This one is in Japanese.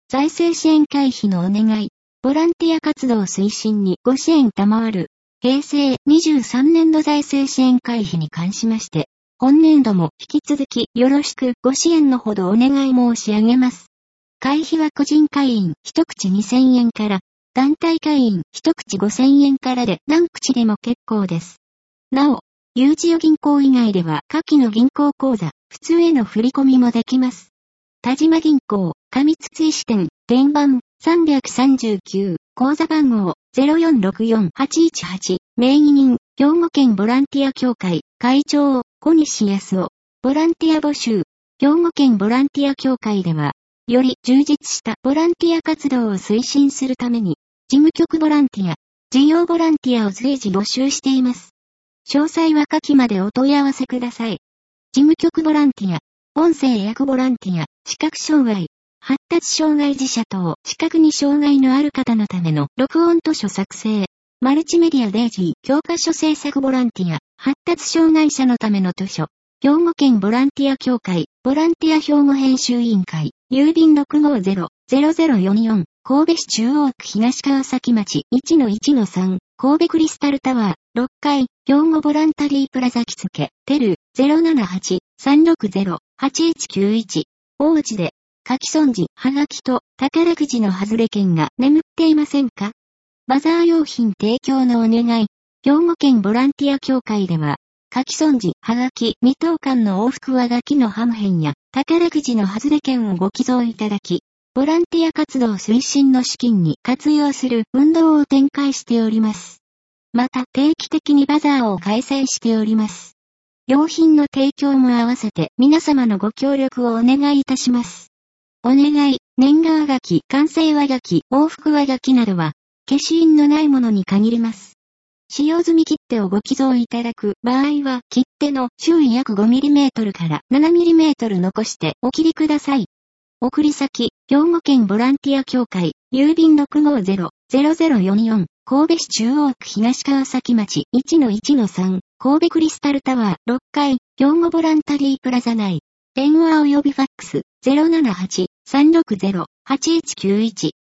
財政支援会費のお願い。ボランティア活動推進にご支援賜る。平成23年度財政支援会費に関しまして、本年度も引き続きよろしくご支援のほどお願い申し上げます。会費は個人会員一口2000円から、団体会員一口5000円からで何口でも結構です。なお、ゆうちよ銀行以外では下記の銀行口座、普通への振込もできます。田島銀行、上筒井支店、電番339、口座番号0464-818、名義人、兵庫県ボランティア協会、会長、小西康夫、ボランティア募集、兵庫県ボランティア協会では、より充実したボランティア活動を推進するために、事務局ボランティア、事業ボランティアを随時募集しています。詳細は下記までお問い合わせください。事務局ボランティア、音声訳ボランティア、視覚障害、発達障害児者等、視覚に障害のある方のための録音図書作成、マルチメディアデイジー教科書制作ボランティア、発達障害者のための図書、兵庫県ボランティア協会、ボランティア兵庫編集委員会、郵便650-0044、神戸市中央区東川崎町 1-1-3、神戸クリスタルタワー、6階、兵庫ボランタリープラザ着付、テル、078-360-8191、大内で、書き損じ、はがきと、宝くじの外れ券が眠っていませんか？バザー用品提供のお願い。兵庫県ボランティア協会では、書き損じ、はがき、2等間の往復はがきの半辺や、宝くじの外れ券をご寄贈いただき、ボランティア活動推進の資金に活用する運動を展開しております。また定期的にバザーを開催しております。用品の提供も合わせて皆様のご協力をお願いいたします。お願い、年賀はがき、完成はがき、往復はがきなどは、消印のないものに限ります。使用済み切手をご寄贈いただく場合は、切手の周囲約 5mm から 7mm 残してお切りください。送り先、兵庫県ボランティア協会、郵便650-0044、神戸市中央区東川崎町 1-1-3、神戸クリスタルタワー、6階、兵庫ボランタリープラザ内。電話及びファックス、078-360-8191。